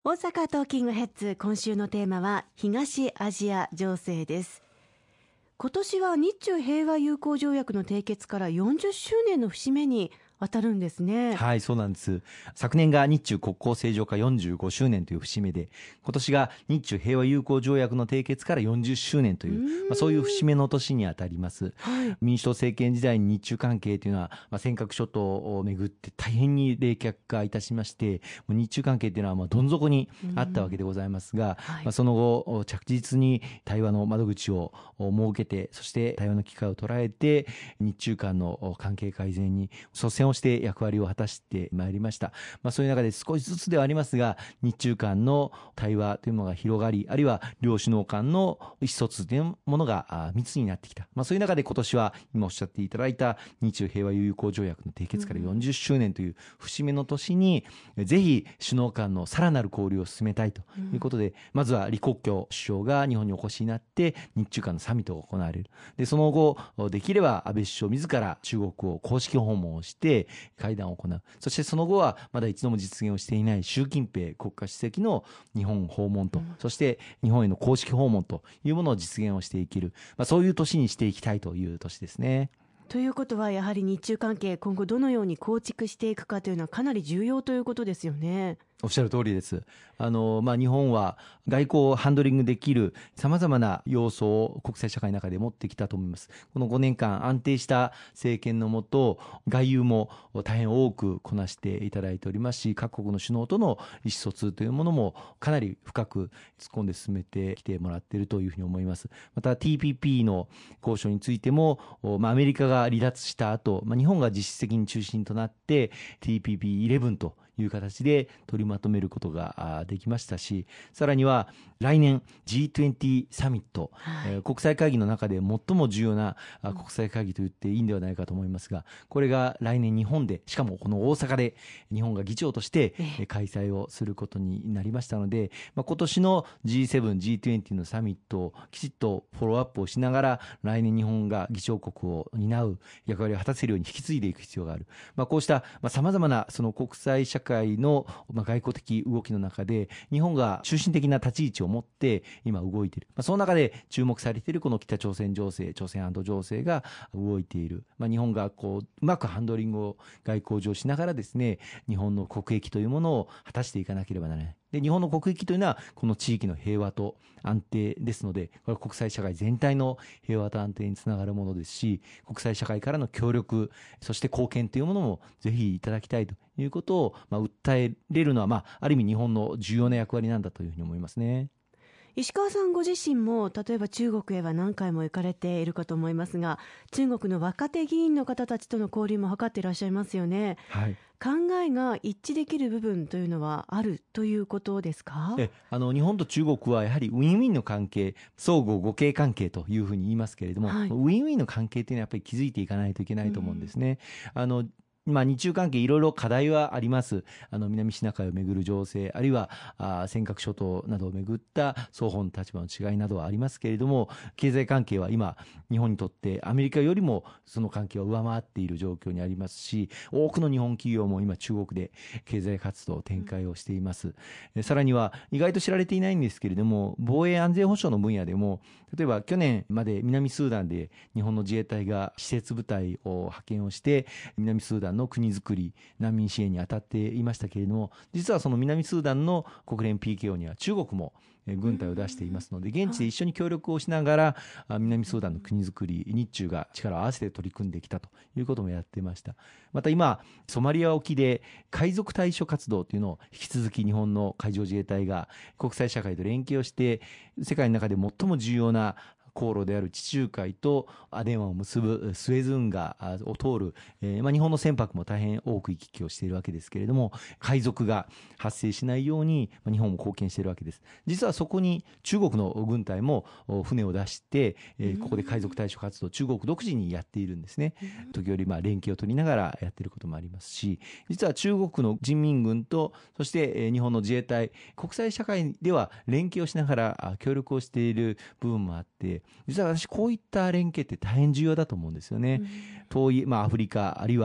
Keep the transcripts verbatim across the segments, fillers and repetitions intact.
大阪トーキングヘッズ、今週のテーマは東アジア情勢です。今年は日中平和友好条約の締結からよんじゅっしゅうねんの節目に当たるんですね。 はい、そうなんです。昨年が日中国交正常化よんじゅうごしゅうねんという節目で、今年が日中平和友好条約の締結からよんじゅっしゅうねんという、まあ、そういう節目の年にあたります、はい、民主党政権時代に日中関係というのは、まあ、尖閣諸島をめぐって大変に冷却化いたしまして、日中関係というのはまあどん底にあったわけでございますが、はい、まあ、その後着実に対話の窓口を設けて、そして対話の機会を捉えて日中間の関係改善に率先をして役割を果たしてまいりました。まあ、そういう中で少しずつではありますが、日中間の対話というものが広がり、あるいは両首脳間の意思疎通というものが密になってきた。まあ、そういう中で今年は今おっしゃっていただいた日中平和友好条約の締結からよんじゅっしゅうねんという節目の年に、ぜひ首脳間のさらなる交流を進めたいということで、まずは李克強首相が日本にお越しになって日中間のサミットが行われる。でその後できれば安倍首相自ら中国を公式訪問をして会談を行う。そしてその後はまだ一度も実現をしていない習近平国家主席の日本訪問と、うん、そして日本への公式訪問というものを実現をしていける、まあ、そういう年にしていきたいという年ですね。 ということはやはり日中関係今後どのように構築していくかというのはかなり重要ということですよね。 おっしゃる通りです。あの、まあ、日本は外交をハンドリングできるさまざまな要素を国際社会の中で持ってきたと思います。このごねんかん安定した政権のもと、外遊も大変多くこなしていただいておりますし、各国の首脳との意思疎通というものもかなり深く突っ込んで進めてきてもらっているというふうに思います。また ティーピーピー の交渉についても、まあ、アメリカが離脱した後、まあ、日本が実質的に中心となって ティーピーピーイレブン という形で取りまとめることができましたし、さらには来年 ジーにじゅう サミット、はい、えー、国際会議の中で最も重要な国際会議と言っていいんではないかと思いますが、これが来年日本で、しかもこの大阪で日本が議長として開催をすることになりましたので、まあ、今年の ジーセブン、ジーにじゅう のサミットをきちっとフォローアップをしながら、来年日本が議長国を担う役割を果たせるように引き継いでいく必要がある。まあ、こうしたさまざまなその国際社会の外交的動きの中で日本が中心的な立ち位置を持って今動いている、まあ、その中で注目されているこの北朝鮮情勢、朝鮮半島情勢が動いている、まあ、日本がこううまくハンドリングを外交上しながらですね、日本の国益というものを果たしていかなければならない。で日本の国益というのはこの地域の平和と安定ですので、これは国際社会全体の平和と安定につながるものですし、国際社会からの協力、そして貢献というものもぜひいただきたいということを、まあ、訴えれるのは、まあ、ある意味日本の重要な役割なんだというふうに思いますね。 石川さんご自身も例えば中国へは何回も行かれているかと思いますが、中国の若手議員の方たちとの交流も図っていらっしゃいますよね。 はい、 考えが一致できる部分というのはあるということですか？ えあの日本と中国はやはりウィンウィンの関係、相互互恵関係というふうに言いますけれども、はい、ウィンウィンの関係というのはやっぱり築いていかないといけないと思うんですね。あのまあ、日中関係いろいろ課題はあります。あの南シナ海をめぐる情勢、あるいはあ尖閣諸島などをめぐった双方の立場の違いなどはありますけれども、経済関係は今日本にとってアメリカよりもその関係は上回っている状況にありますし、多くの日本企業も今中国で経済活動展開をしています。うん、さらには意外と知られていないんですけれども、防衛安全保障の分野でも、例えば去年まで南スーダンで日本の自衛隊が施設部隊を派遣をして南スーダンの国づくり、難民支援に当たっていましたけれども、実はその南スーダンの国連 ピーケーオー には中国も軍隊を出していますので、現地で一緒に協力をしながら南スーダンの国づくり、日中が力を合わせて取り組んできたということもやっていました。また今ソマリア沖で海賊対処活動というのを引き続き日本の海上自衛隊が国際社会と連携をして世界の中で最も重要な航路である地中海とアデン湾を結ぶスエズ運河を通る、えーまあ、日本の船舶も大変多く行き来をしているわけですけれども、海賊が発生しないように、まあ、日本も貢献しているわけです。実はそこに中国の軍隊も船を出して、えー、ここで海賊対処活動を中国独自にやっているんですね。時折まあ連携を取りながらやっていることもありますし、実は中国の人民軍とそして日本の自衛隊、国際社会では連携をしながら協力をしている部分もあって、実は私こういった連携って大変重要だと思うんですよね。うん、遠い、まあ、アフリカあるいは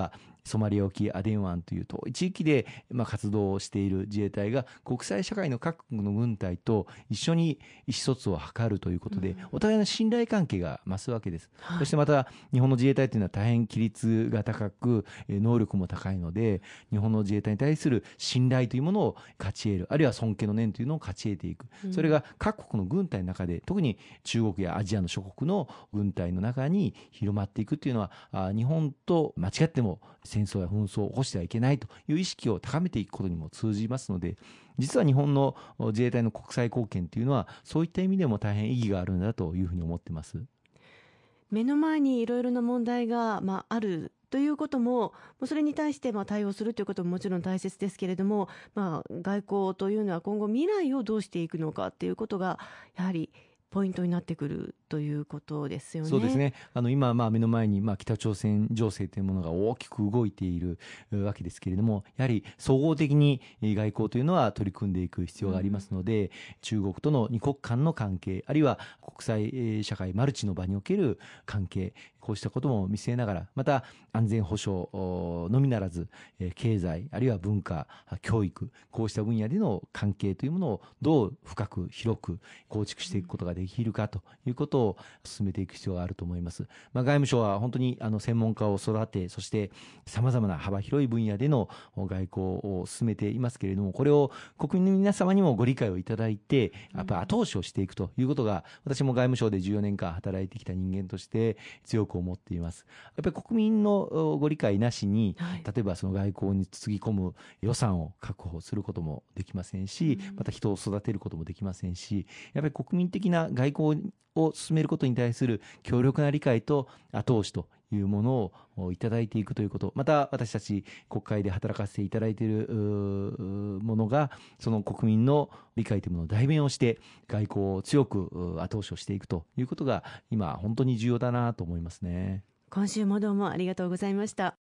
ソマリア沖アデン湾という遠い地域で、まあ、活動をしている自衛隊が国際社会の各国の軍隊と一緒に意思疎通を図るということで、うん、お互いの信頼関係が増すわけです、はい、そしてまた日本の自衛隊というのは大変規律が高く能力も高いので、日本の自衛隊に対する信頼というものを勝ち得る、あるいは尊敬の念というのを勝ち得ていく、うん、それが各国の軍隊の中で、特に中国やアジアの諸国の軍隊の中に広まっていくというのは、あ日本と間違っても戦争や紛争を起こしてはいけないという意識を高めていくことにも通じますので、実は日本の自衛隊の国際貢献というのはそういった意味でも大変意義があるんだというふうに思っています。 目の前にいろいろな問題が、まあ、あるということも、それに対してまあ対応するということももちろん大切ですけれども、まあ、外交というのは今後未来をどうしていくのかということがやはりポイントになってくるということですよね。 そうですね。あの今まあ目の前にまあ北朝鮮情勢というものが大きく動いているわけですけれども、やはり総合的に外交というのは取り組んでいく必要がありますので、うん、中国との二国間の関係、あるいは国際社会マルチの場における関係、こうしたことも見据えながら、また安全保障のみならず経済、あるいは文化、教育、こうした分野での関係というものをどう深く広く構築していくことができるかということを進めていく必要があると思います。まあ、外務省は本当にあの専門家を育て、そしてさまざまな幅広い分野での外交を進めていますけれども、これを国民の皆様にもご理解をいただいて、やっぱり後押しをしていくということが、私も外務省でじゅうよねんかん働いてきた人間として強く思っています。やっぱり国民のご理解なしに、例えばその外交につぎ込む予算を確保することもできませんし、また人を育てることもできませんし、やっぱり国民的な外交を進めることに対する強力な理解と後押しというものをいただいていくということ、また私たち国会で働かせていただいているものが、その国民の理解というものを代弁をして外交を強く後押しをしていくということが今本当に重要だなと思いますね。 今週もどうもありがとうございました。